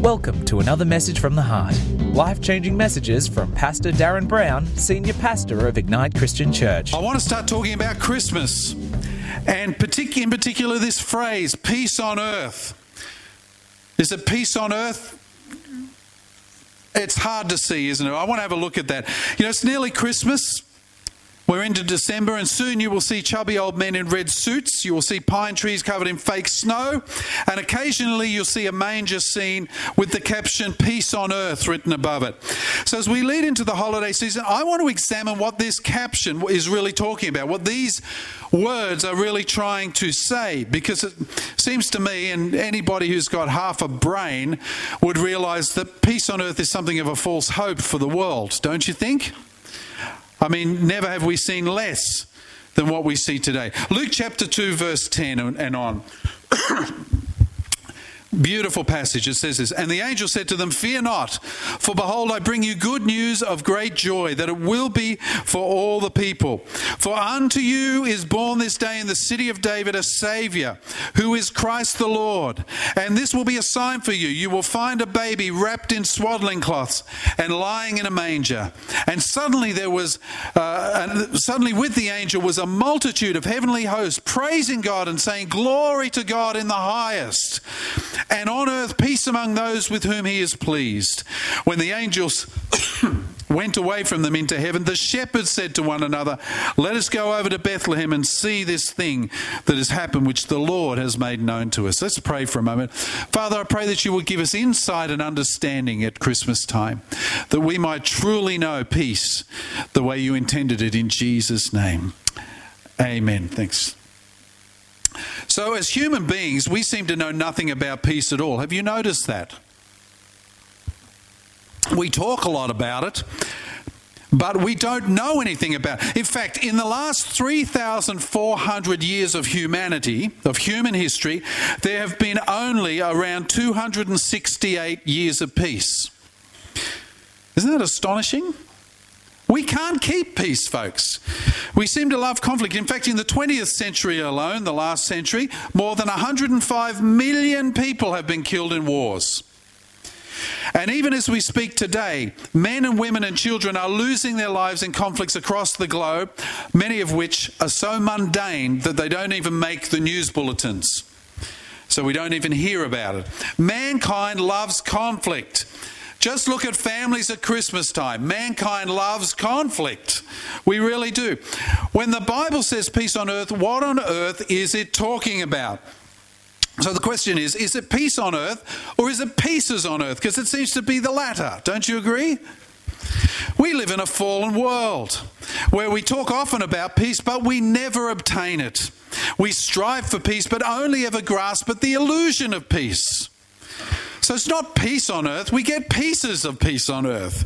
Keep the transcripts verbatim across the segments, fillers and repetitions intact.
Welcome to another message from the heart. Life-changing messages from Pastor Darren Brown, Senior Pastor of Ignite Christian Church. I want to start talking about Christmas, and partic- in particular this phrase, peace on earth. Is it peace on earth? It's hard to see, isn't it? I want to have a look at that. You know, it's nearly Christmas. We're into December, and soon you will see chubby old men in red suits. You will see pine trees covered in fake snow, and occasionally you'll see a manger scene with the caption, Peace on Earth, written above it. So as we lead into the holiday season, I want to examine what this caption is really talking about, what these words are really trying to say, because it seems to me, and anybody who's got half a brain would realise that peace on earth is something of a false hope for the world, don't you think? I mean, never have we seen less than what we see today. Luke chapter two, verse ten and on. Beautiful passage. It says this, and the angel said to them, fear not, for behold, I bring you good news of great joy, that it will be for all the people. For unto you is born this day in the city of David a Saviour, who is Christ the Lord. And this will be a sign for you. You will find a baby wrapped in swaddling cloths and lying in a manger. And suddenly there was, uh, and suddenly with the angel was a multitude of heavenly hosts praising God and saying, glory to God in the highest, and on earth peace among those with whom he is pleased. When the angels went away from them into heaven, the shepherds said to one another, let us go over to Bethlehem and see this thing that has happened, which the Lord has made known to us. Let's pray for a moment. Father, I pray that you will give us insight and understanding at Christmas time, that we might truly know peace the way you intended it, in Jesus' name. Amen. Thanks. So as human beings, we seem to know nothing about peace at all. Have you noticed that? We talk a lot about it, but we don't know anything about it. In fact, in the last three thousand four hundred years of humanity, of human history, there have been only around two hundred sixty-eight years of peace. Isn't that astonishing? We can't keep peace, folks. We seem to love conflict. In fact, in the twentieth century alone, the last century, more than one hundred five million people have been killed in wars. And even as we speak today, men and women and children are losing their lives in conflicts across the globe, many of which are so mundane that they don't even make the news bulletins. So we don't even hear about it. Mankind loves conflict. Just look at families at Christmas time. Mankind loves conflict. We really do. When the Bible says peace on earth, what on earth is it talking about? So the question is, is it peace on earth or is it pieces on earth? Because it seems to be the latter. Don't you agree? We live in a fallen world where we talk often about peace, but we never obtain it. We strive for peace, but only ever grasp at the illusion of peace. So it's not peace on earth. We get pieces of peace on earth.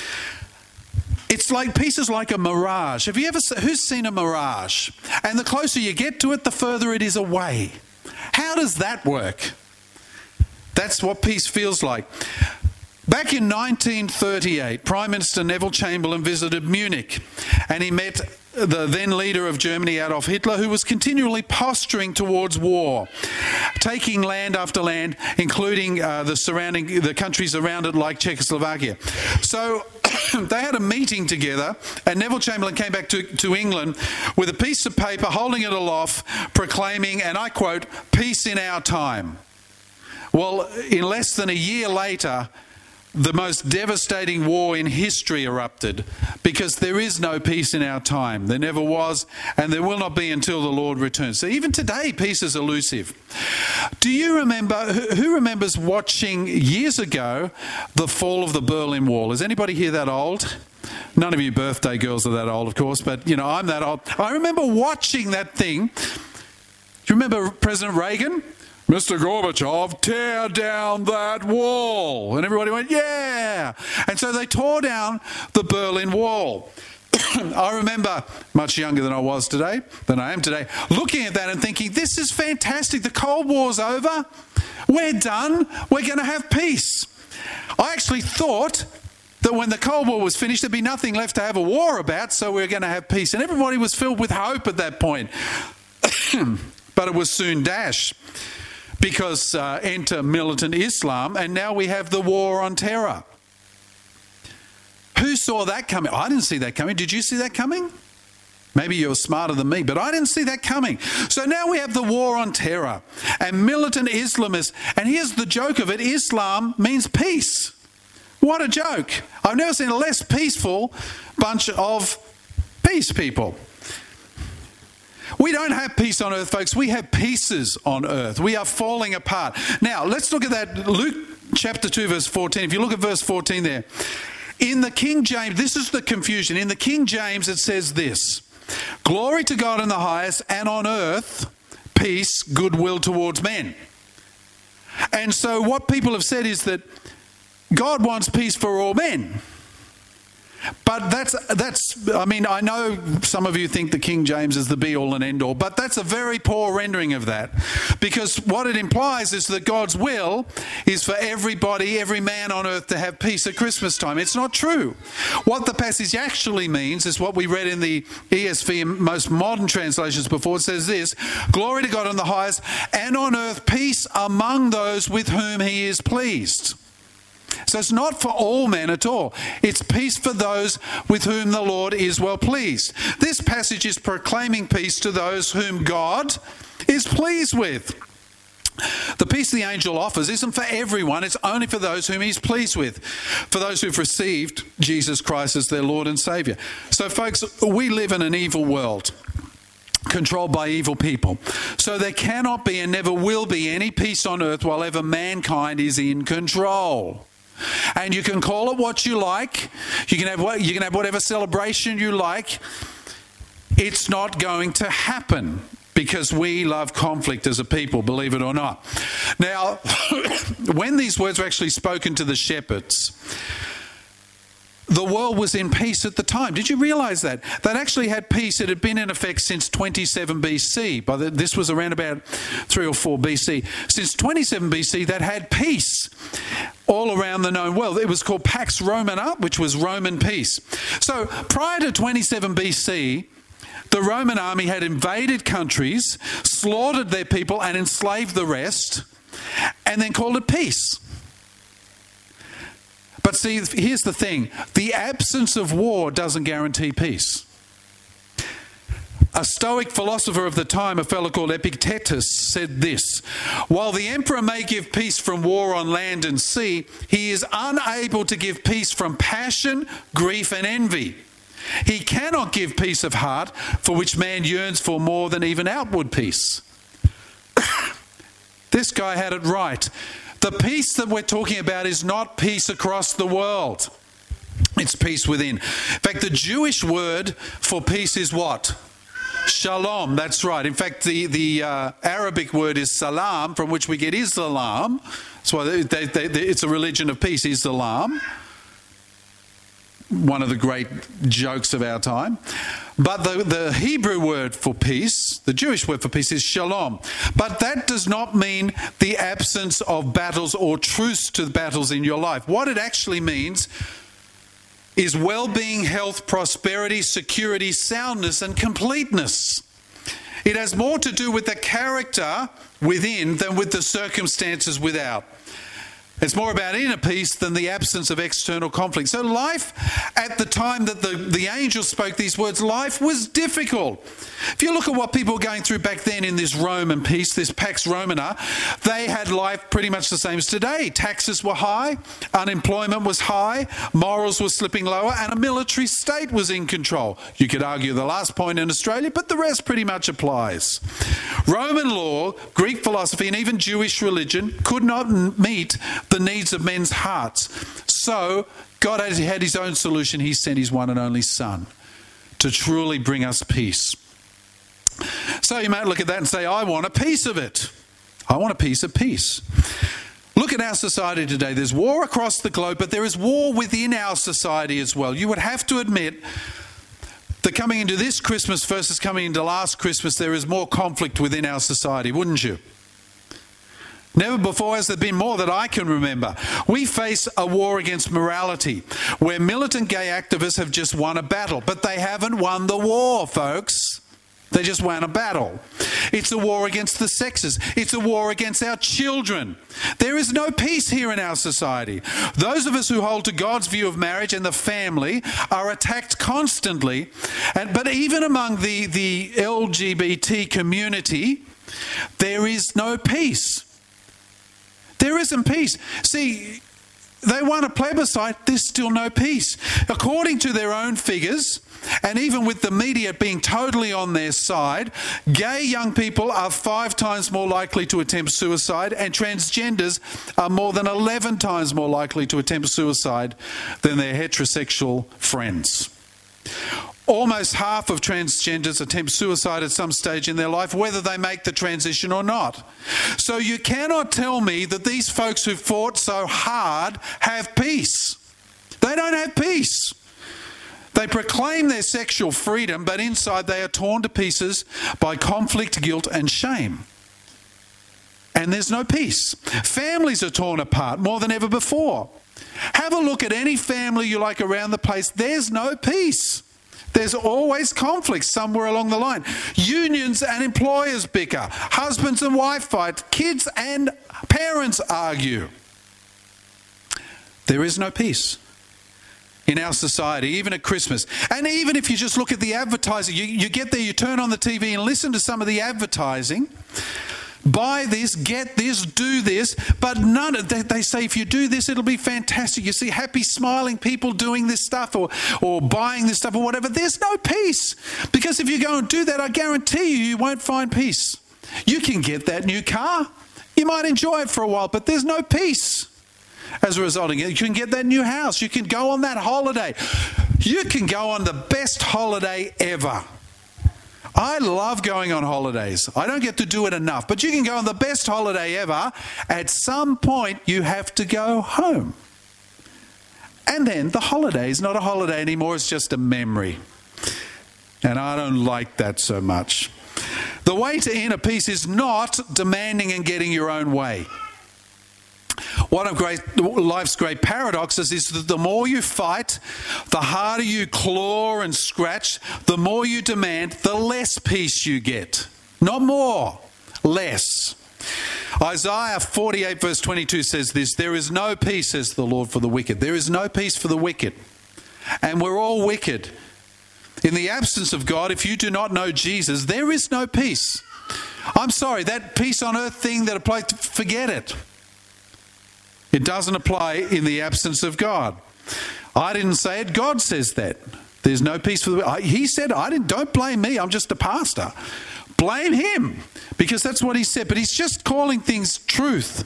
It's like peace is like a mirage. Have you ever, who's seen a mirage? And the closer you get to it, the further it is away. How does that work? That's what peace feels like. Back in nineteen thirty-eight, Prime Minister Neville Chamberlain visited Munich, and he met the then leader of Germany, Adolf Hitler, who was continually posturing towards war, taking land after land, including uh, the surrounding the countries around it, like Czechoslovakia. So they had a meeting together, and Neville Chamberlain came back to, to England with a piece of paper, holding it aloft, proclaiming, and I quote, peace in our time. Well, in less than a year later, the most devastating war in history erupted, because there is no peace in our time. There never was, and there will not be until the Lord returns. So even today, peace is elusive. Do you remember, who remembers watching years ago the fall of the Berlin Wall? Is anybody here that old? None of you birthday girls are that old, of course, but you know, I'm that old. I remember watching that thing. Do you remember President Reagan? Mister Gorbachev, tear down that wall. And everybody went, yeah. And so they tore down the Berlin Wall. I remember, much younger than I was today, than I am today, looking at that and thinking, this is fantastic. The Cold War's over. We're done. We're going to have peace. I actually thought that when the Cold War was finished, there'd be nothing left to have a war about, so we we're going to have peace. And everybody was filled with hope at that point. But it was soon dashed. because uh, enter militant Islam, and now we have the war on terror. Who saw that coming? I didn't see that coming. Did you see that coming? Maybe you're smarter than me, but I didn't see that coming. So now we have the war on terror and militant Islamists. And here's the joke of it. Islam means peace. What a joke. I've never seen a less peaceful bunch of peace people. We don't have peace on earth, folks. We have pieces on earth. We are falling apart. Now, let's look at that. Luke chapter two, verse fourteen. If you look at verse fourteen there. In the King James, this is the confusion. In the King James, it says this. Glory to God in the highest, and on earth, peace, goodwill towards men. And so what people have said is that God wants peace for all men. But that's, that's, I mean, I know some of you think the King James is the be-all and end-all, but that's a very poor rendering of that. Because what it implies is that God's will is for everybody, every man on earth to have peace at Christmas time. It's not true. What the passage actually means is what we read in the E S V and most modern translations before. It says this, glory to God on the highest, and on earth peace among those with whom he is pleased. So it's not for all men at all. It's peace for those with whom the Lord is well pleased. This passage is proclaiming peace to those whom God is pleased with. The peace the angel offers isn't for everyone. It's only for those whom he's pleased with, for those who've received Jesus Christ as their Lord and Saviour. So, folks, we live in an evil world, controlled by evil people. So there cannot be and never will be any peace on earth while ever mankind is in control. And you can call it what you like. You can have what you can have whatever celebration you like. It's not going to happen because we love conflict as a people, believe it or not. Now, when these words were actually spoken to the shepherds, the world was in peace at the time. Did you realize that? They'd actually had peace. It had been in effect since twenty-seven B C. By the, this was around about three or four B C. Since twenty-seven B C, they'd had peace all around the known world. It was called Pax Romana, which was Roman peace. So prior to twenty-seven B C, the Roman army had invaded countries, slaughtered their people and enslaved the rest, and then called it peace. But see, here's the thing. The absence of war doesn't guarantee peace. A Stoic philosopher of the time, a fellow called Epictetus, said this: while the emperor may give peace from war on land and sea, he is unable to give peace from passion, grief and envy. He cannot give peace of heart, for which man yearns for more than even outward peace. This guy had it right. The peace that we're talking about is not peace across the world. It's peace within. In fact, the Jewish word for peace is what? Shalom. That's right. In fact, the, the uh, Arabic word is salam, from which we get Islam. That's why they, they, they, it's a religion of peace, Islam. One of the great jokes of our time. But the, the Hebrew word for peace, the Jewish word for peace, is shalom. But that does not mean the absence of battles or truce to battles in your life. What it actually means is well-being, health, prosperity, security, soundness, and completeness. It has more to do with the character within than with the circumstances without. It's more about inner peace than the absence of external conflict. So life, at the time that the, the angel spoke these words, life was difficult. If you look at what people were going through back then in this Roman peace, this Pax Romana, they had life pretty much the same as today. Taxes were high, unemployment was high, morals were slipping lower, and a military state was in control. You could argue the last point in Australia, but the rest pretty much applies. Roman law, Greek philosophy, and even Jewish religion could not meet the needs of men's hearts. So God had his own solution. He sent his one and only Son to truly bring us peace. So you might look at that and say, I want a piece of it. I want a piece of peace. Look at our society today. There's war across the globe, but there is war within our society as well. You would have to admit that coming into this Christmas versus coming into last Christmas, there is more conflict within our society, wouldn't you? Never before has there been more that I can remember. We face a war against morality, where militant gay activists have just won a battle, but they haven't won the war, folks. They just won a battle. It's a war against the sexes. It's a war against our children. There is no peace here in our society. Those of us who hold to God's view of marriage and the family are attacked constantly. And, but even among the, the L G B T community, there is no peace. There isn't peace. See, they won a plebiscite, there's still no peace. According to their own figures, and even with the media being totally on their side, gay young people are five times more likely to attempt suicide, and transgenders are more than eleven times more likely to attempt suicide than their heterosexual friends. Almost half of transgenders attempt suicide at some stage in their life, whether they make the transition or not. So you cannot tell me that these folks who fought so hard have peace. They don't have peace. They proclaim their sexual freedom, but inside they are torn to pieces by conflict, guilt, and shame. And there's no peace. Families are torn apart more than ever before. Have a look at any family you like around the place. There's no peace. There's always conflict somewhere along the line. Unions and employers bicker. Husbands and wife fight. Kids and parents argue. There is no peace in our society, even at Christmas. And even if you just look at the advertising, you, you get there, you turn on the T V and listen to some of the advertising. Buy this, get this, do this, but none of they, they say if you do this, it'll be fantastic. You see happy, smiling people doing this stuff or, or buying this stuff or whatever. There's no peace. Because if you go and do that, I guarantee you, you won't find peace. You can get that new car. You might enjoy it for a while, but there's no peace. As a result, you can get that new house. You can go on that holiday. You can go on the best holiday ever. I love going on holidays. I don't get to do it enough, but you can go on the best holiday ever. At some point, you have to go home. And then the holiday is not a holiday anymore. It's just a memory. And I don't like that so much. The way to inner peace is not demanding and getting your own way. One of great, life's great paradoxes is that the more you fight, the harder you claw and scratch, the more you demand, the less peace you get. Not more, less. Isaiah forty-eight verse twenty-two says this, "There is no peace, says the Lord, for the wicked." There is no peace for the wicked. And we're all wicked. In the absence of God, if you do not know Jesus, there is no peace. I'm sorry, that peace on earth thing that applies, forget it. It doesn't apply in the absence of God. I didn't say it. God says that. There's no peace for the... He said, I didn't. Don't blame me. I'm just a pastor. Blame him, because that's what he said. But he's just calling things truth.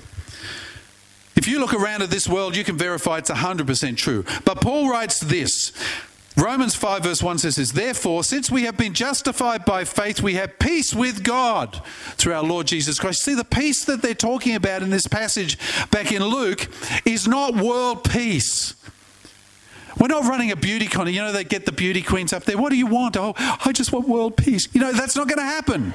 If you look around at this world, you can verify it's one hundred percent true. But Paul writes this. Romans five verse one says this, "Therefore, since we have been justified by faith, we have peace with God through our Lord Jesus Christ." See, the peace that they're talking about in this passage back in Luke is not world peace. We're not running a beauty contest. You know, they get the beauty queens up there. What do you want? Oh, I just want world peace. You know, that's not going to happen.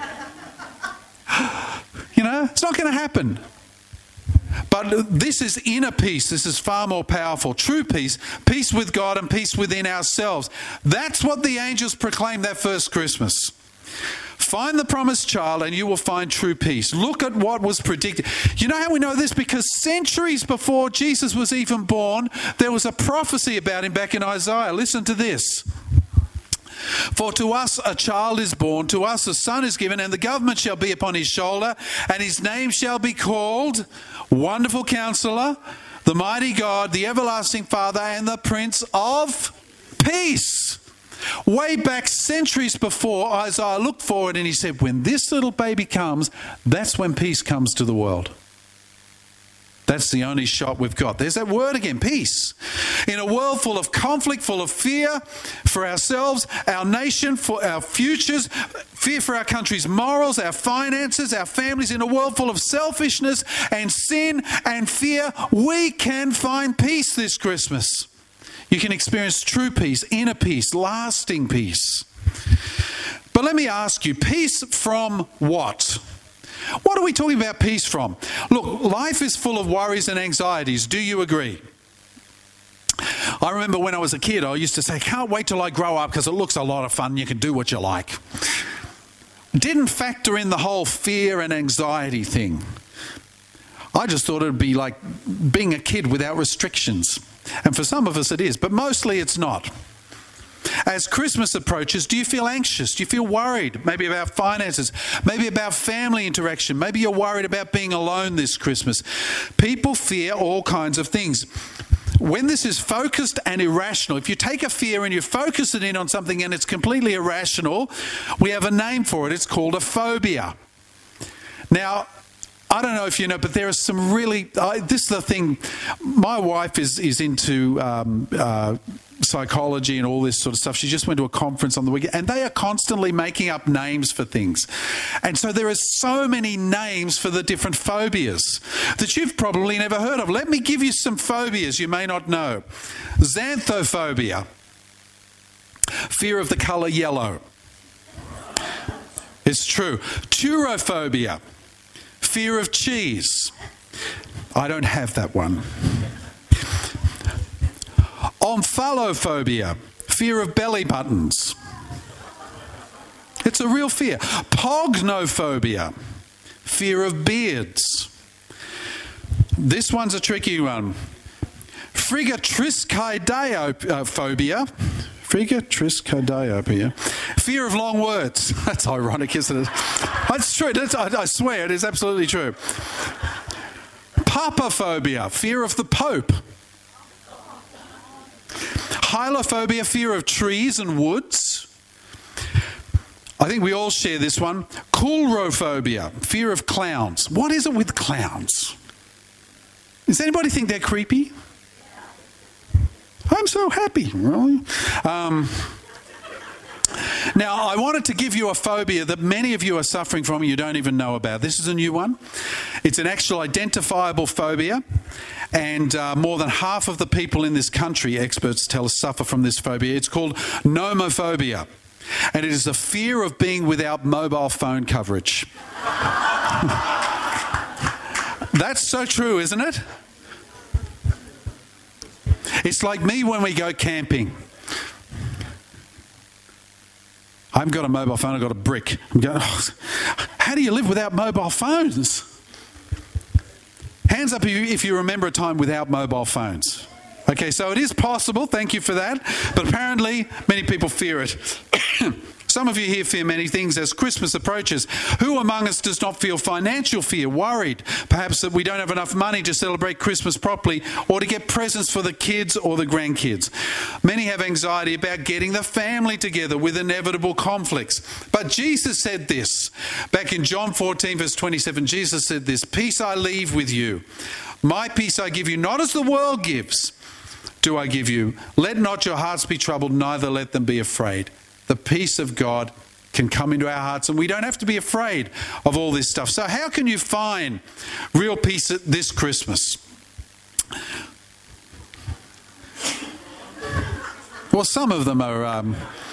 You know, it's not going to happen. But this is inner peace. This is far more powerful. True peace, peace with God and peace within ourselves. That's what the angels proclaimed that first Christmas. Find the promised child and you will find true peace. Look at what was predicted. You know how we know this? Because centuries before Jesus was even born, there was a prophecy about him back in Isaiah. Listen to this. "For to us a child is born, to us a son is given, and the government shall be upon his shoulder, and his name shall be called Wonderful Counselor, the Mighty God, the Everlasting Father, and the Prince of Peace." Way back centuries before, Isaiah looked forward and he said, when this little baby comes, that's when peace comes to the world. That's the only shot we've got. There's that word again, peace. In a world full of conflict, full of fear for ourselves, our nation, for our futures, fear for our country's morals, our finances, our families, in a world full of selfishness and sin and fear, we can find peace this Christmas. You can experience true peace, inner peace, lasting peace. But let me ask you, peace from what? What are we talking about peace from? Look, life is full of worries and anxieties. Do you agree? I remember when I was a kid, I used to say, I can't wait till I grow up because it looks a lot of fun. You can do what you like. didn't factor in the whole fear and anxiety thing. I just thought it would be like being a kid without restrictions. And for some of us it is, but mostly it's not. As Christmas approaches, do you feel anxious? Do you feel worried? Maybe about finances, maybe about family interaction. Maybe you're worried about being alone this Christmas. People fear all kinds of things. When this is focused and irrational, if you take a fear and you focus it in on something and it's completely irrational, we have a name for it. It's called a phobia. Now, I don't know if you know, but there are some really, uh, this is the thing, my wife is, is into um, uh, psychology and all this sort of stuff. She just went to a conference on the weekend, and they are constantly making up names for things. And so there are so many names for the different phobias that you've probably never heard of. Let me give you some phobias you may not know. Xanthophobia, fear of the colour yellow. It's true. Turophobia, fear of cheese. I don't have that one. Omphalophobia, fear of belly buttons. It's a real fear. Pognophobia, fear of beards. This one's a tricky one. Frigatriskaidiophobia. Frigatriskaidiophobia. Fear of long words. That's ironic, isn't it? That's true. That's, I, I swear it is absolutely true. Papophobia, fear of the Pope. Hylophobia, fear of trees and woods. I think we all share this one. Coulrophobia, fear of clowns. What is it with clowns? Does anybody think they're creepy? I'm so happy, really. Um, now, I wanted to give you a phobia that many of you are suffering from and you don't even know about. This is a new one. It's an actual identifiable phobia, and uh, more than half of the people in this country, experts tell us, suffer from this phobia. It's called nomophobia, and it is a fear of being without mobile phone coverage. That's so true, isn't it? It's like me when we go camping. I haven't got a mobile phone, I've got a brick. I'm going, oh, how do you live without mobile phones? Hands up if you, if you remember a time without mobile phones. Okay, so it is possible, thank you for that, but apparently many people fear it. Some of you here fear many things as Christmas approaches. Who among us does not feel financial fear, worried, perhaps that we don't have enough money to celebrate Christmas properly or to get presents for the kids or the grandkids? Many have anxiety about getting the family together with inevitable conflicts. But Jesus said this. Back in John fourteen, verse twenty-seven, Jesus said this, "Peace I leave with you. My peace I give you, not as the world gives, do I give you. Let not your hearts be troubled, neither let them be afraid." The peace of God can come into our hearts, and we don't have to be afraid of all this stuff. So how can you find real peace this Christmas? Well, some of them are um,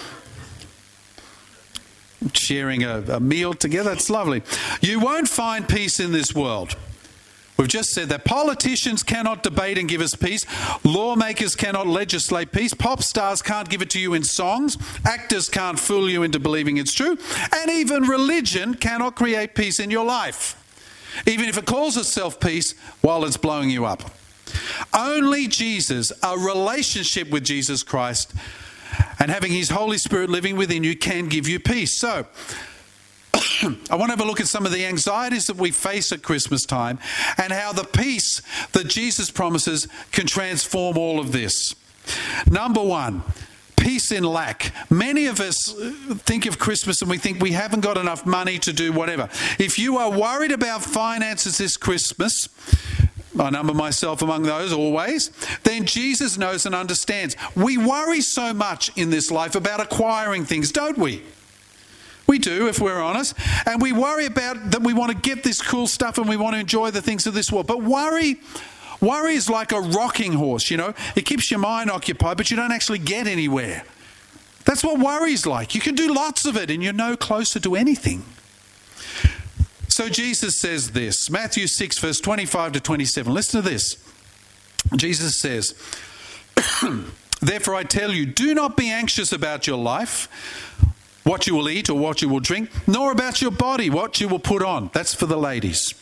sharing a, a meal together. It's lovely. You won't find peace in this world. We've just said that politicians cannot debate and give us peace. Lawmakers cannot legislate peace. Pop stars can't give it to you in songs. Actors can't fool you into believing it's true. And even religion cannot create peace in your life, even if it calls itself peace while it's blowing you up. Only Jesus, a relationship with Jesus Christ, and having His Holy Spirit living within you can give you peace. So, I want to have a look at some of the anxieties that we face at Christmas time and how the peace that Jesus promises can transform all of this. Number one, peace in lack. Many of us think of Christmas and we think we haven't got enough money to do whatever. If you are worried about finances this Christmas, I number myself among those always, then Jesus knows and understands. We worry so much in this life about acquiring things, don't we? We do, if we're honest. And we worry about that we want to get this cool stuff and we want to enjoy the things of this world. But worry, worry is like a rocking horse, you know. It keeps your mind occupied, but you don't actually get anywhere. That's what worry's like. You can do lots of it and you're no closer to anything. So Jesus says this, Matthew six, verse twenty-five to twenty-seven. Listen to this. Jesus says, "Therefore I tell you, do not be anxious about your life, what you will eat or what you will drink, nor about your body, what you will put on. That's for the ladies.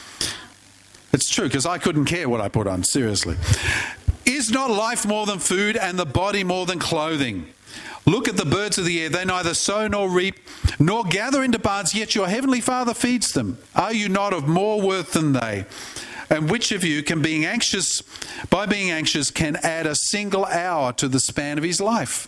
It's true, because I couldn't care what I put on, seriously. Is not life more than food, and the body more than clothing? Look at the birds of the air. They neither sow nor reap, nor gather into barns, yet your heavenly Father feeds them. Are you not of more worth than they? And which of you can being anxious, by being anxious, can add a single hour to the span of his life?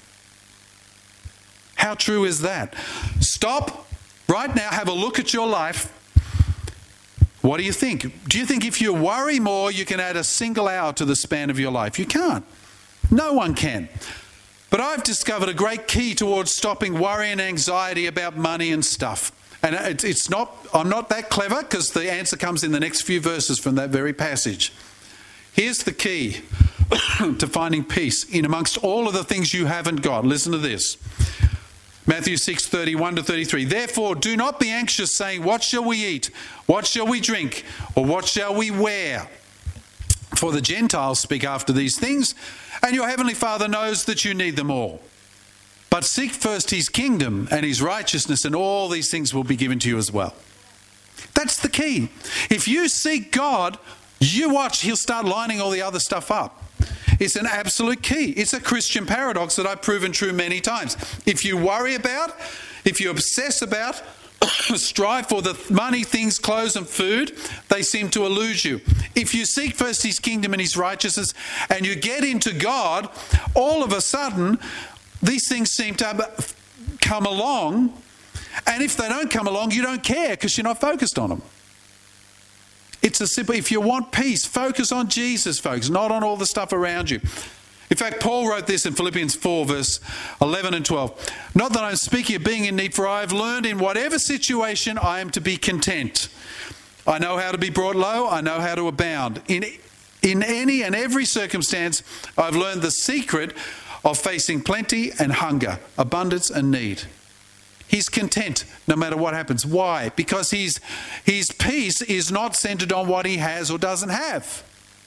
How true is that? Stop right now, have a look at your life. What do you think? Do you think if you worry more, you can add a single hour to the span of your life? You can't. No one can. But I've discovered a great key towards stopping worry and anxiety about money and stuff. And it's not, I'm not that clever, because the answer comes in the next few verses from that very passage. Here's the key to finding peace in amongst all of the things you haven't got. Listen to this. Matthew six, thirty-one to thirty-three. Therefore, do not be anxious, saying, what shall we eat? What shall we drink? Or what shall we wear? For the Gentiles speak after these things, and your heavenly Father knows that you need them all. But seek first his kingdom and his righteousness, and all these things will be given to you as well. That's the key. If you seek God, you watch, he'll start lining all the other stuff up. It's an absolute key. It's a Christian paradox that I've proven true many times. If you worry about, if you obsess about, strive for the money, things, clothes and food, they seem to elude you. If you seek first his kingdom and his righteousness, and you get into God, all of a sudden, these things seem to come along. And if they don't come along, you don't care, because you're not focused on them. It's a simple, if you want peace, focus on Jesus, folks, not on all the stuff around you. In fact, Paul wrote this in Philippians four, verse eleven and twelve. Not that I'm speaking of being in need, for I have learned in whatever situation I am to be content. I know how to be brought low. I know how to abound. In, in any and every circumstance, I've learned the secret of facing plenty and hunger, abundance and need. He's content no matter what happens. Why? Because his, his peace is not centered on what he has or doesn't have.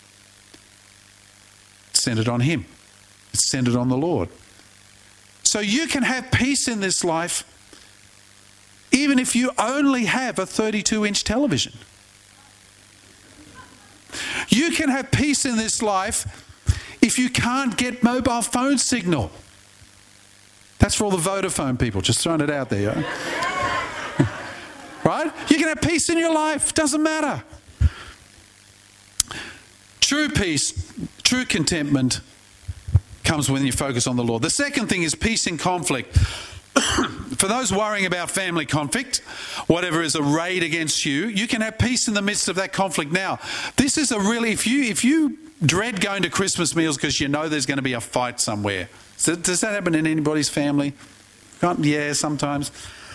It's centered on him. It's centered on the Lord. So you can have peace in this life even if you only have a thirty-two inch television. You can have peace in this life if you can't get mobile phone signal. That's for all the Vodafone people, just throwing it out there. Yeah? Right? You can have peace in your life, doesn't matter. True peace, true contentment comes when you focus on the Lord. The second thing is peace in conflict. For those worrying about family conflict, whatever is arrayed against you, you can have peace in the midst of that conflict. Now, this is a really, if you if you dread going to Christmas meals because you know there's going to be a fight somewhere. So does that happen in anybody's family? Yeah, sometimes.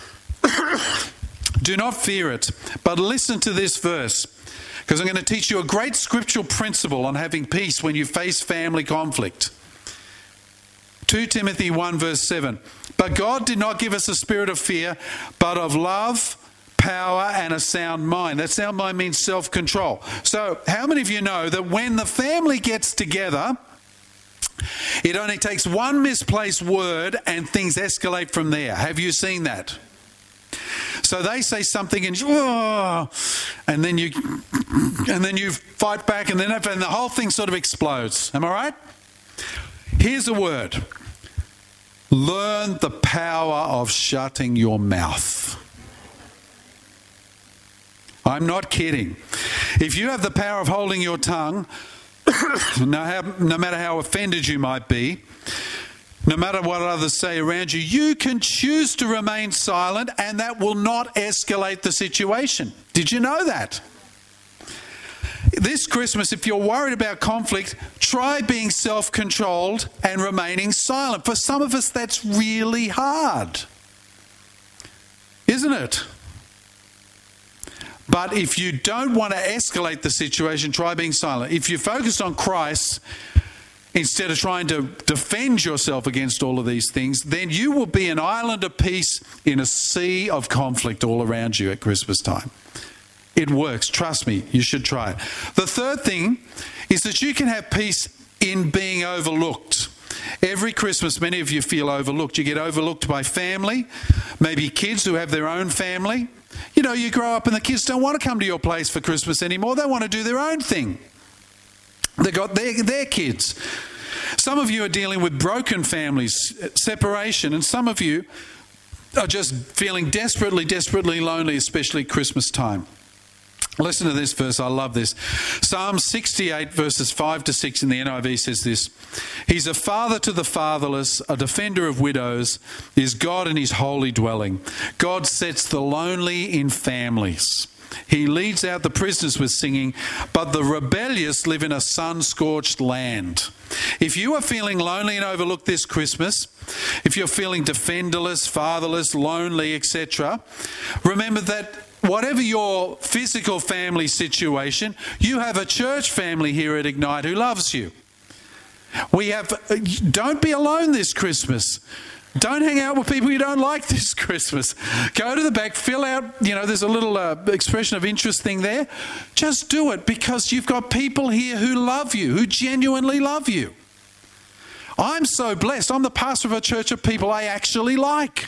Do not fear it, but listen to this verse, because I'm going to teach you a great scriptural principle on having peace when you face family conflict. Second Timothy one verse seven. But God did not give us a spirit of fear, but of love, power and a sound mind. That sound mind means self-control. So how many of you know that when the family gets together, it only takes one misplaced word and things escalate from there? Have you seen that? So they say something and oh, and then you and then you fight back, and then and the whole thing sort of explodes. Am I right? Here's a word. Learn the power of shutting your mouth. I'm not kidding. If you have the power of holding your tongue, no, how, no matter how offended you might be, no matter what others say around you, you can choose to remain silent, and that will not escalate the situation. Did you know that? This Christmas, if you're worried about conflict, try being self-controlled and remaining silent. For some of us, that's really hard, isn't it? But if you don't want to escalate the situation, try being silent. If you're focused on Christ, instead of trying to defend yourself against all of these things, then you will be an island of peace in a sea of conflict all around you at Christmas time. It works. Trust me, you should try it. The third thing is that you can have peace in being overlooked. Every Christmas, many of you feel overlooked. You get overlooked by family, maybe kids who have their own family. You know, you grow up and the kids don't want to come to your place for Christmas anymore. They want to do their own thing. They've got their, their kids. Some of you are dealing with broken families, separation, and some of you are just feeling desperately, desperately lonely, especially Christmas time. Listen to this verse. I love this. Psalm sixty-eight verses five to six in the N I V says this. He's a father to the fatherless, a defender of widows, is God in his holy dwelling. God sets the lonely in families. He leads out the prisoners with singing, but the rebellious live in a sun-scorched land. If you are feeling lonely and overlooked this Christmas, if you're feeling defenderless, fatherless, lonely, et cetera, remember that whatever your physical family situation, you have a church family here at Ignite who loves you. We have, don't be alone this Christmas. Don't hang out with people you don't like this Christmas. Go to the back, fill out, you know, there's a little uh, expression of interest thing there. Just do it because you've got people here who love you, who genuinely love you. I'm so blessed. I'm the pastor of a church of people I actually like.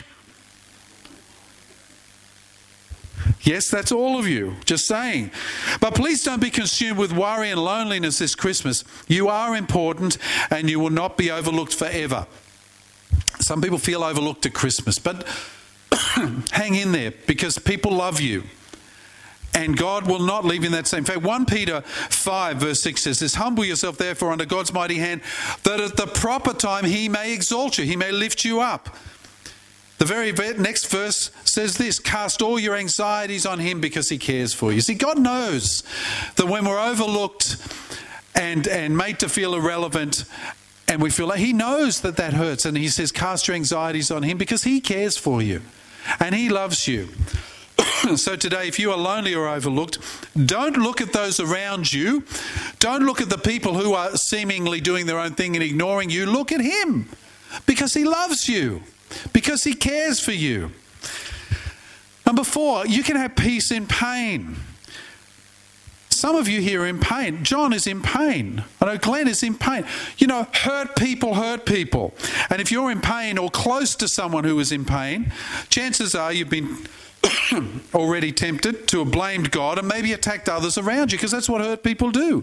Yes, that's all of you, just saying. But please don't be consumed with worry and loneliness this Christmas. You are important and you will not be overlooked forever. Some people feel overlooked at Christmas, but hang in there because people love you. And God will not leave you in that same. In fact, First Peter five verse six says this, humble yourself therefore under God's mighty hand, that at the proper time he may exalt you, he may lift you up. The very next verse says this, cast all your anxieties on him because he cares for you. See, God knows that when we're overlooked and, and made to feel irrelevant, and we feel like he knows that that hurts, and he says cast your anxieties on him because he cares for you and he loves you. So today, if you are lonely or overlooked, don't look at those around you. Don't look at the people who are seemingly doing their own thing and ignoring you. Look at him because he loves you, because he cares for you. Number four, you can have peace in pain. Some of you here are in pain. John is in pain. I know Glenn is in pain. You know, hurt people hurt people. And if you're in pain or close to someone who is in pain, chances are you've been already tempted to have blamed God and maybe attacked others around you because that's what hurt people do.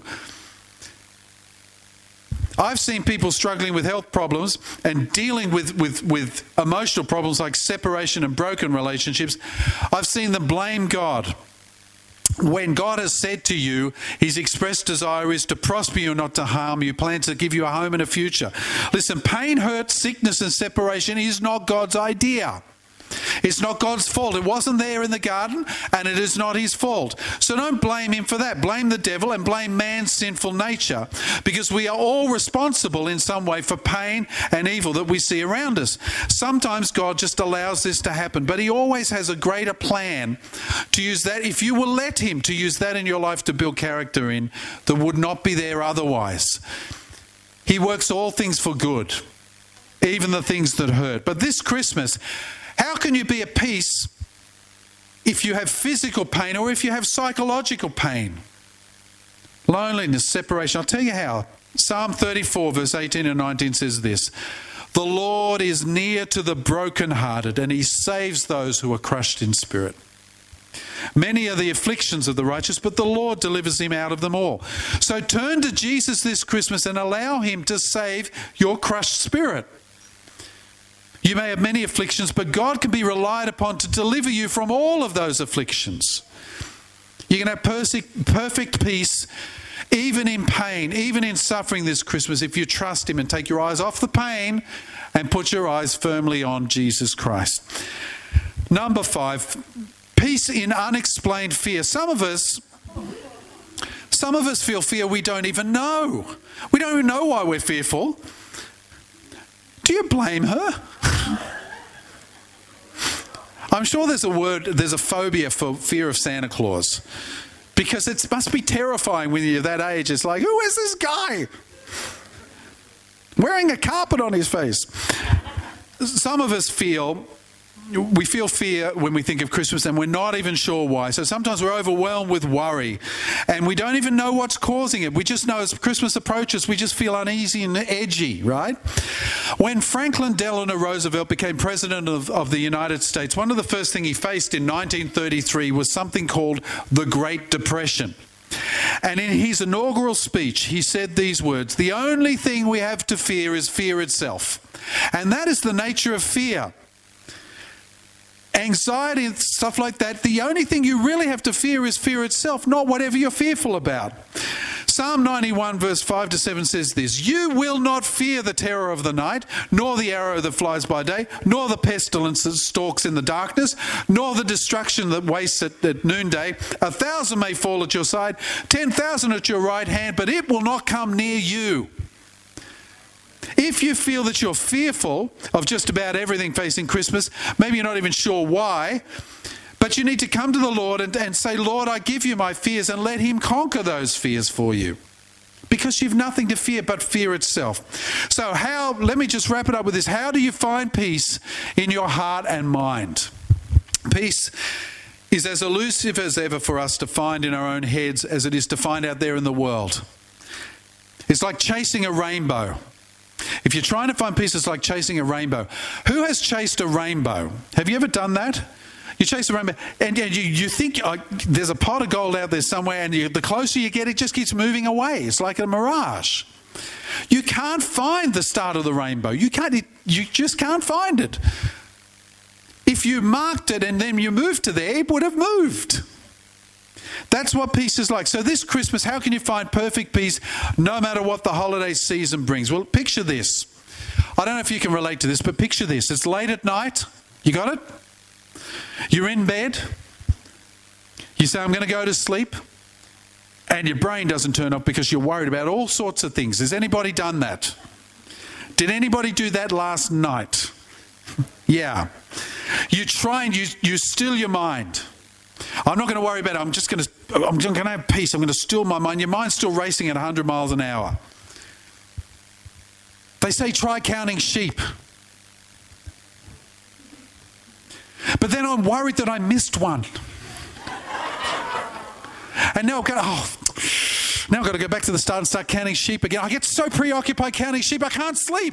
I've seen people struggling with health problems and dealing with, with, with emotional problems like separation and broken relationships. I've seen them blame God. When God has said to you, his expressed desire is to prosper you and not to harm you, plans to give you a home and a future. Listen, pain, hurt, sickness and separation is not God's idea. It's not God's fault. It wasn't there in the garden and it is not his fault. So don't blame him for that. Blame the devil and blame man's sinful nature because we are all responsible in some way for pain and evil that we see around us. Sometimes God just allows this to happen, but he always has a greater plan to use that, if you will let him, to use that in your life to build character in that would not be there otherwise. He works all things for good, even the things that hurt. But this Christmas, how can you be at peace if you have physical pain or if you have psychological pain? Loneliness, separation. I'll tell you how. Psalm thirty-four verse eighteen and nineteen says this, the Lord is near to the brokenhearted and he saves those who are crushed in spirit. Many are the afflictions of the righteous, but the Lord delivers him out of them all. So turn to Jesus this Christmas and allow him to save your crushed spirit. You may have many afflictions, but God can be relied upon to deliver you from all of those afflictions. You can have perfect peace even in pain, even in suffering this Christmas if you trust him and take your eyes off the pain and put your eyes firmly on Jesus Christ. Number five, peace in unexplained fear. Some of us, some of us feel fear we don't even know. We don't even know why we're fearful. Do you blame her? I'm sure there's a word, there's a phobia for fear of Santa Claus. Because it must be terrifying when you're that age. It's like, who is this guy? Wearing a carpet on his face. Some of us feel we feel fear when we think of Christmas and we're not even sure why. So sometimes we're overwhelmed with worry and we don't even know what's causing it. We just know as Christmas approaches, we just feel uneasy and edgy, right? When Franklin Delano Roosevelt became president of, of the United States, one of the first things he faced in nineteen thirty-three was something called the Great Depression. And in his inaugural speech, he said these words, "The only thing we have to fear is fear itself." And that is the nature of fear. Anxiety and stuff like that, the only thing you really have to fear is fear itself, not whatever you're fearful about. Psalm ninety-one verse five to seven says this, "You will not fear the terror of the night, nor the arrow that flies by day, nor the pestilence that stalks in the darkness, nor the destruction that wastes at, at noonday. A thousand may fall at your side, ten thousand at your right hand, but it will not come near you." If you feel that you're fearful of just about everything facing Christmas, maybe you're not even sure why, but you need to come to the Lord and, and say, "Lord, I give you my fears," and let him conquer those fears for you. Because you've nothing to fear but fear itself. So how, let me just wrap it up with this. How do you find peace in your heart and mind? Peace is as elusive as ever for us to find in our own heads as it is to find out there in the world. It's like chasing a rainbow. If you're trying to find peace, it's like chasing a rainbow. Who has chased a rainbow? Have you ever done that? You chase a rainbow and, and you, you think uh, there's a pot of gold out there somewhere, and you, the closer you get, it just keeps moving away. It's like a mirage. You can't find the start of the rainbow. You can't. It, you just can't find it. If you marked it and then you moved to there, it would have moved. That's what peace is like. So this Christmas, how can you find perfect peace no matter what the holiday season brings? Well, picture this. I don't know if you can relate to this, but picture this. It's late at night. You got it? You're in bed. You say, "I'm going to go to sleep." And your brain doesn't turn off because you're worried about all sorts of things. Has anybody done that? Did anybody do that last night? Yeah. You try and you, you still your mind. I'm not going to worry about it. I'm just going to, I'm going to have peace. I'm going to still my mind. Your mind's still racing at one hundred miles an hour. They say try counting sheep. But then I'm worried that I missed one. And now I've got, oh, now I've got to go back to the start and start counting sheep again. I get so preoccupied counting sheep, I can't sleep.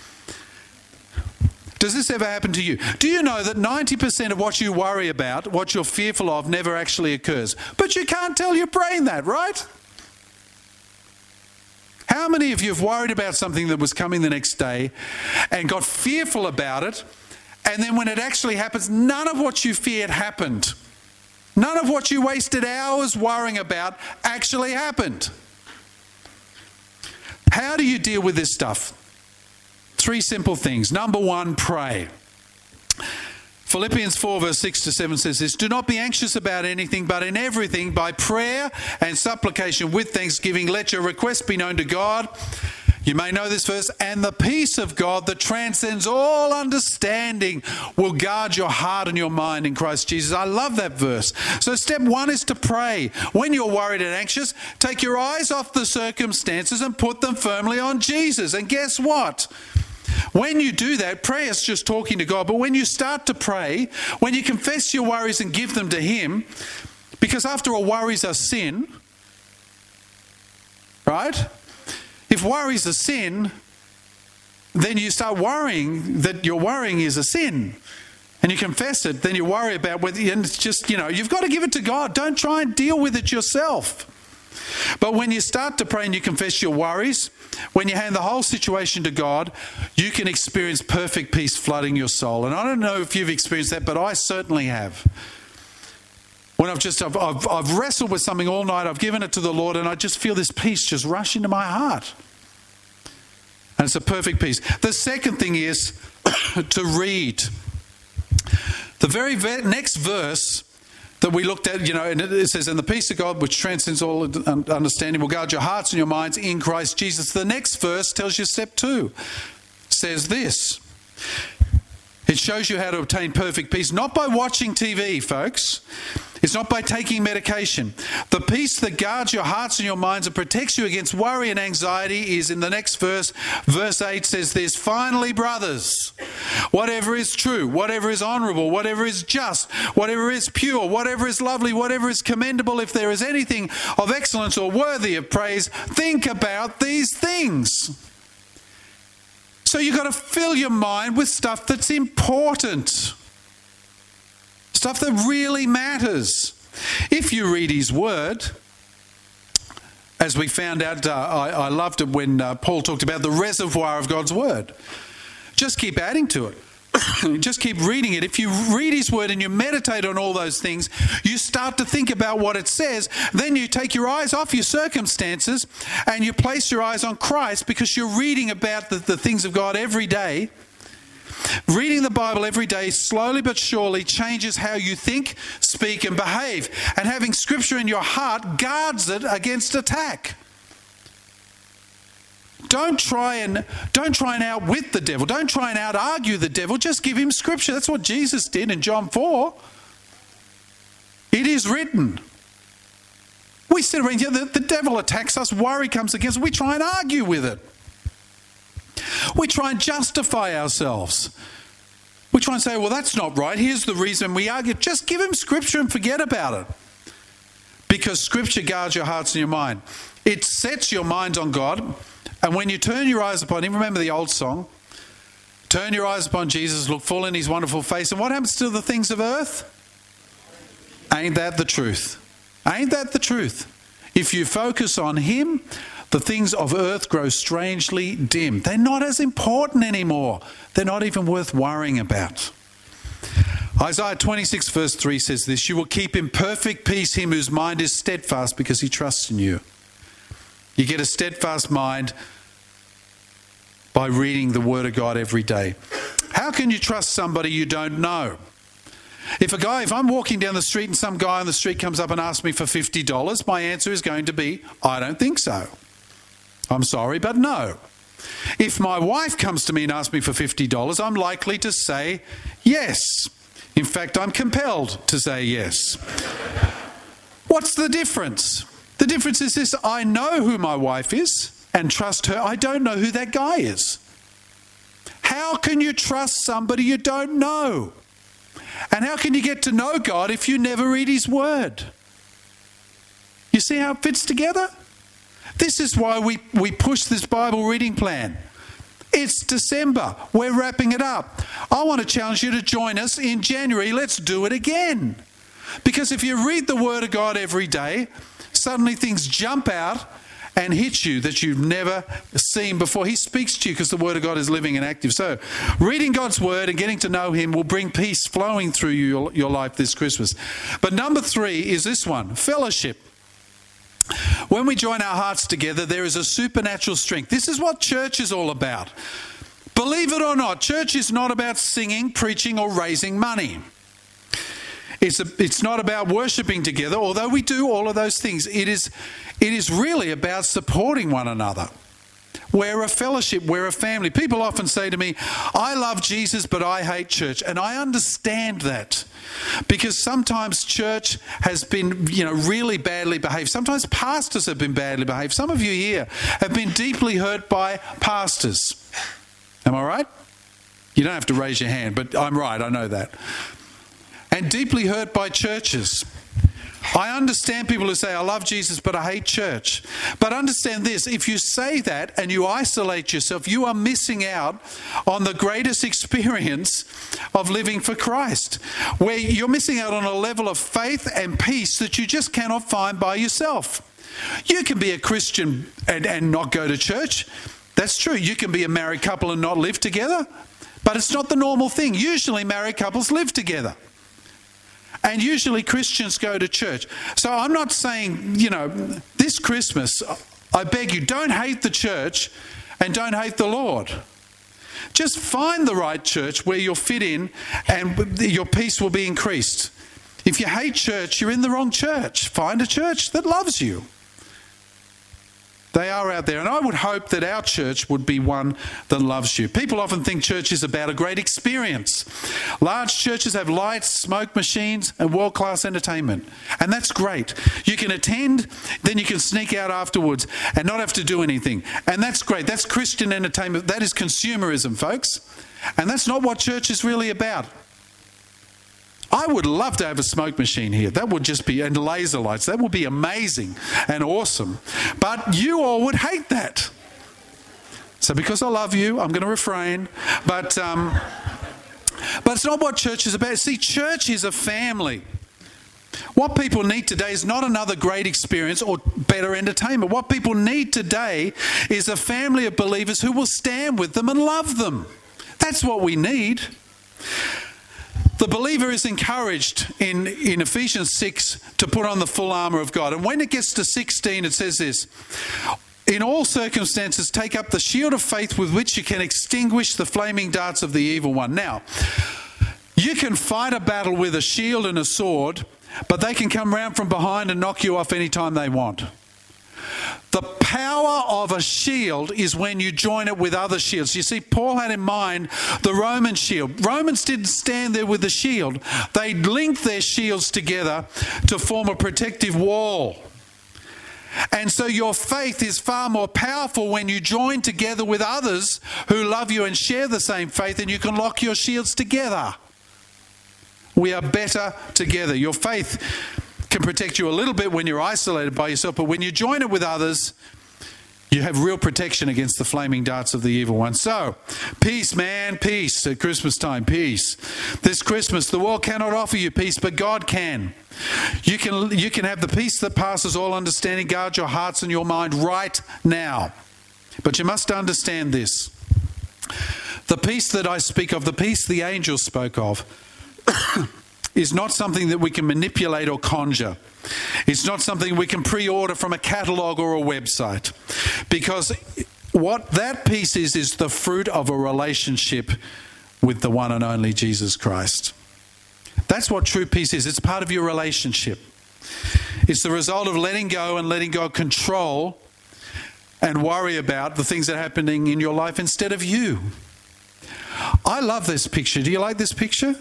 Does this ever happen to you? Do you know that ninety percent of what you worry about, what you're fearful of, never actually occurs? But you can't tell your brain that, right? How many of you have worried about something that was coming the next day and got fearful about it, and then when it actually happens, none of what you feared happened? None of what you wasted hours worrying about actually happened. How do you deal with this stuff? Three simple things. Number one, pray. Philippians four verse six to seven says this, "Do not be anxious about anything, but in everything by prayer and supplication with thanksgiving, let your requests be known to God." You may know this verse, "And the peace of God that transcends all understanding will guard your heart and your mind in Christ Jesus." I love that verse. So step one is to pray. When you're worried and anxious, take your eyes off the circumstances and put them firmly on Jesus. And guess what? When you do that, prayer is just talking to God. But when you start to pray, when you confess your worries and give them to Him, because after all, worries are sin, right? If worry's a sin, then you start worrying that your worrying is a sin. And you confess it, then you worry about whether, and it's just, you know, you've got to give it to God. Don't try and deal with it yourself. But when you start to pray and you confess your worries, when you hand the whole situation to God, you can experience perfect peace flooding your soul. And I don't know if you've experienced that, but I certainly have. When I've just, I've, I've, I've wrestled with something all night, I've given it to the Lord, and I just feel this peace just rush into my heart. And it's a perfect peace. The second thing is to read. The very ve- next verse that we looked at, you know, and it says, "And the peace of God, which transcends all understanding, will guard your hearts and your minds in Christ Jesus." The next verse tells you step two. Says this. It shows you how to obtain perfect peace, not by watching T V, folks. It's not by taking medication. The peace that guards your hearts and your minds and protects you against worry and anxiety is in the next verse. Verse eight says this, finally, brothers, whatever is true, whatever is honourable, whatever is just, whatever is pure, whatever is lovely, whatever is commendable, if there is anything of excellence or worthy of praise, think about these things. So you've got to fill your mind with stuff that's important. Stuff that really matters. If you read his word, as we found out, uh, I, I loved it when uh, Paul talked about the reservoir of God's word. Just keep adding to it. Just keep reading it. If you read his word and you meditate on all those things, you start to think about what it says. Then you take your eyes off your circumstances and you place your eyes on Christ, because you're reading about the, the things of God every day. Reading the Bible every day slowly but surely changes how you think, speak and behave. And having Scripture in your heart guards it against attack. Don't try and don't try and outwit the devil. Don't try and out-argue the devil. Just give him Scripture. That's what Jesus did in John four. It is written. We sit around here, the, the devil attacks us, worry comes against us. We try and argue with it. We try and justify ourselves. We try and say, well, that's not right. Here's the reason we argue. Just give him Scripture and forget about it. Because Scripture guards your hearts and your mind. It sets your mind on God. And when you turn your eyes upon him, remember the old song, turn your eyes upon Jesus, look full in his wonderful face. And what happens to the things of earth? Ain't that the truth? Ain't that the truth? If you focus on him, the things of earth grow strangely dim. They're not as important anymore. They're not even worth worrying about. Isaiah twenty-six verse three says this, you will keep in perfect peace him whose mind is steadfast because he trusts in you. You get a steadfast mind by reading the Word of God every day. How can you trust somebody you don't know? If a guy, if I'm walking down the street and some guy on the street comes up and asks me for fifty dollars, my answer is going to be, I don't think so. I'm sorry, but no. If my wife comes to me and asks me for fifty dollars, I'm likely to say yes. In fact, I'm compelled to say yes. What's the difference? The difference is this, I know who my wife is and trust her. I don't know who that guy is. How can you trust somebody you don't know? And how can you get to know God if you never read his word? You see how it fits together? This is why we, we push this Bible reading plan. It's December. We're wrapping it up. I want to challenge you to join us in January. Let's do it again. Because if you read the Word of God every day, suddenly things jump out and hit you that you've never seen before. He speaks to you because the Word of God is living and active. So reading God's Word and getting to know him will bring peace flowing through your, your life this Christmas. But number three is this one, fellowship. When we join our hearts together, there is a supernatural strength. This is what church is all about. Believe it or not, church is not about singing, preaching, or raising money. It's, a, it's not about worshipping together, although we do all of those things. It is, it is really about supporting one another. We're a fellowship, we're a family. People often say to me, I love Jesus, but I hate church. And I understand that. Because sometimes church has been, you know, really badly behaved. Sometimes pastors have been badly behaved. Some of you here have been deeply hurt by pastors. Am I right? You don't have to raise your hand, but I'm right, I know that. And deeply hurt by churches. I understand people who say, I love Jesus, but I hate church. But understand this, if you say that and you isolate yourself, you are missing out on the greatest experience of living for Christ, where you're missing out on a level of faith and peace that you just cannot find by yourself. You can be a Christian and, and not go to church. That's true. You can be a married couple and not live together. But it's not the normal thing. Usually married couples live together. And usually Christians go to church. So I'm not saying, you know, this Christmas, I beg you, don't hate the church and don't hate the Lord. Just find the right church where you'll fit in and your peace will be increased. If you hate church, you're in the wrong church. Find a church that loves you. They are out there. And I would hope that our church would be one that loves you. People often think church is about a great experience. Large churches have lights, smoke machines, and world-class entertainment. And that's great. You can attend, then you can sneak out afterwards and not have to do anything. And that's great. That's Christian entertainment. That is consumerism, folks. And that's not what church is really about. I would love to have a smoke machine here. That would just be, and laser lights. That would be amazing and awesome. But you all would hate that. So because I love you, I'm going to refrain. But, um, but it's not what church is about. See, church is a family. What people need today is not another great experience or better entertainment. What people need today is a family of believers who will stand with them and love them. That's what we need. The believer is encouraged in, in Ephesians six to put on the full armour of God. And when it gets to sixteen, it says this: in all circumstances, take up the shield of faith with which you can extinguish the flaming darts of the evil one. Now, you can fight a battle with a shield and a sword, but they can come round from behind and knock you off any time they want. The power of a shield is when you join it with other shields. You see, Paul had in mind the Roman shield. Romans didn't stand there with the shield. They linked their shields together to form a protective wall. And so your faith is far more powerful when you join together with others who love you and share the same faith, and you can lock your shields together. We are better together. Your faith can protect you a little bit when you're isolated by yourself, but when you join it with others, you have real protection against the flaming darts of the evil one. So, peace, man, peace at Christmas time, peace. This Christmas, the world cannot offer you peace, but God can. You can, you can have the peace that passes all understanding. Guard your hearts and your mind right now. But you must understand this. The peace that I speak of, the peace the angels spoke of, is not something that we can manipulate or conjure. It's not something we can pre-order from a catalogue or a website. Because what that peace is, is the fruit of a relationship with the one and only Jesus Christ. That's what true peace is. It's part of your relationship. It's the result of letting go and letting God control and worry about the things that are happening in your life instead of you. I love this picture. Do you like this picture?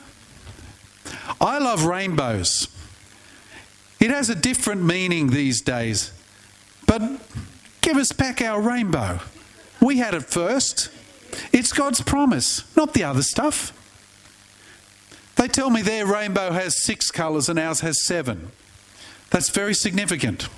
I love rainbows. It has a different meaning these days. But give us back our rainbow. We had it first. It's God's promise, not the other stuff. They tell me their rainbow has six colours and ours has seven. That's very significant.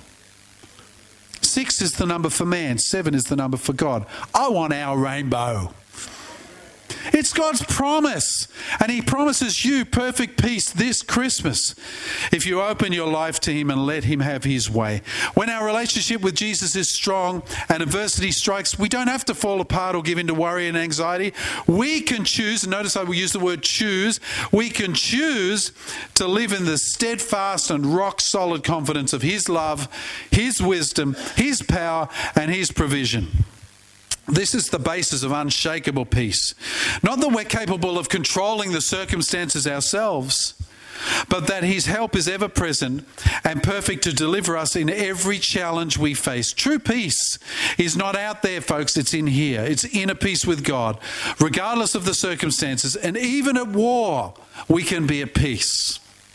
Six is the number for man, seven is the number for God. I want our rainbow. It's God's promise, and He promises you perfect peace this Christmas if you open your life to Him and let Him have His way. When our relationship with Jesus is strong and adversity strikes, we don't have to fall apart or give in to worry and anxiety. We can choose, and notice I will use the word choose, we can choose to live in the steadfast and rock-solid confidence of His love, His wisdom, His power, and His provision. This is the basis of unshakable peace. Not that we're capable of controlling the circumstances ourselves, but that His help is ever present and perfect to deliver us in every challenge we face. True peace is not out there, folks. It's in here. It's inner peace with God. Regardless of the circumstances, and even at war, we can be at peace.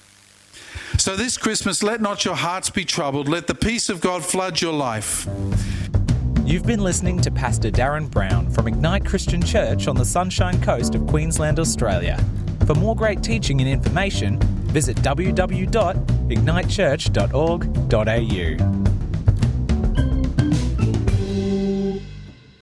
So this Christmas, let not your hearts be troubled. Let the peace of God flood your life. You've been listening to Pastor Darren Brown from Ignite Christian Church on the Sunshine Coast of Queensland, Australia. For more great teaching and information, visit w w w dot ignite church dot org dot a u.